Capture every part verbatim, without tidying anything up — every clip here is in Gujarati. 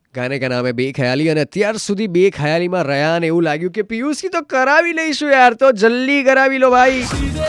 ગાને કા નામ હે બેખ્યાલી અને અત્યાર સુધી બેખ્યાલીમાં રહ્યા અને એવું લાગ્યું કે પીયુસી તો કરાવી લઈશું યાર, તો જલ્દી કરાવી લો ભાઈ.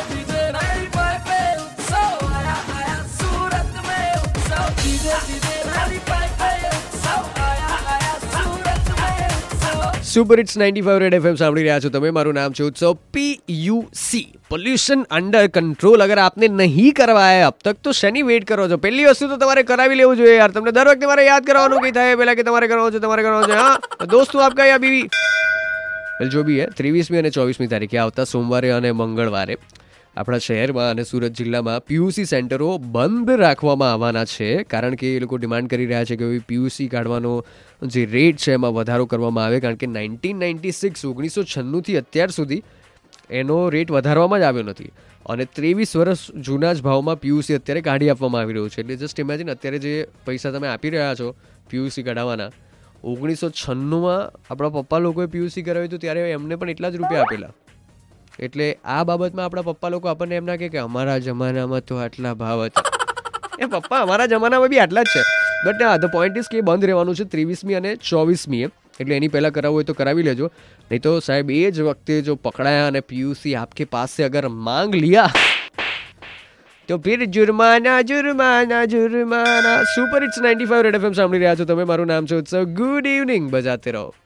Super hits ninety five Red FM સાંભળી રહ્યા છો તમે. મારું નામ છે ઉત્સવ. પીયુસી પોલ્યુશન અંડર કંટ્રોલ અગર આપને નહીં કરવાયા અબ તક તો શેની વેટ કરો છો? પહેલી વસ્તુ તો તમારે કરાવી લેવું જોઈએ યાર. તમને દર વખતે મારે યાદ કરવાનું કઈ થાય પહેલા કે તમારે કરવાનું છે, તમારે કરવાનું છે. હા દોસ્તો આપકા યા બીવી જો બી હે ત્રેવીસમી અને ચોવીસમી તારીખે આવતા સોમવારે અને મંગળવારે આપણા શહેરમાં અને સુરત જિલ્લામાં પીયુસી સેન્ટરો બંધ રાખવામાં આવવાના છે. કારણ કે એ લોકો ડિમાન્ડ કરી રહ્યા છે કે પીયુસી કાઢવાનો જે રેટ છે એમાં વધારો કરવામાં આવે. કારણ કે નાઇન્ટીન નાઇન્ટી સિક્સ ઓગણીસો છન્નુંથી અત્યાર સુધી એનો રેટ વધારવામાં જ આવ્યો નથી અને ત્રેવીસ વર્ષ જૂના જ ભાવમાં પીયુસી અત્યારે કાઢી આપવામાં આવી રહ્યું છે. એટલે જસ્ટ ઇમેજિન અત્યારે જે પૈસા તમે આપી રહ્યા છો પીયુસી કઢાવવાના, ઓગણીસો છન્નુંમાં આપણા પપ્પા લોકોએ પીયુસી કરાવ્યું હતું ત્યારે એમને પણ એટલા જ રૂપિયા આપેલા. એટલે આ બાબતમાં આપણા પપ્પા લોકો આપણને એમ ના કહે કે અમારા જમાનામાં તો આટલા ભાવ હતા. એ પપ્પા અમારા જમાનામાં બી આટલા જ છે. બટ હા ધ પોઈન્ટ ઇઝ કે બંધ રહેવાનું છે ત્રેવીસમી અને ચોવીસમીએ. એટલે એની પહેલાં કરાવવું હોય તો કરાવી લેજો. નહીં તો સાહેબ એ જ વખતે જો પકડાયા અને પીયુસી આપકે પાસ સે અગર માંગ લિયા તો ફિર જુર્માના જુર્માના જુર્માના. Super hits ninety five Red FM સાંભળી રહ્યા છો તમે. મારું નામ છે ઉત્સવ. ગુડ ઇવનિંગ બજાતે રહો.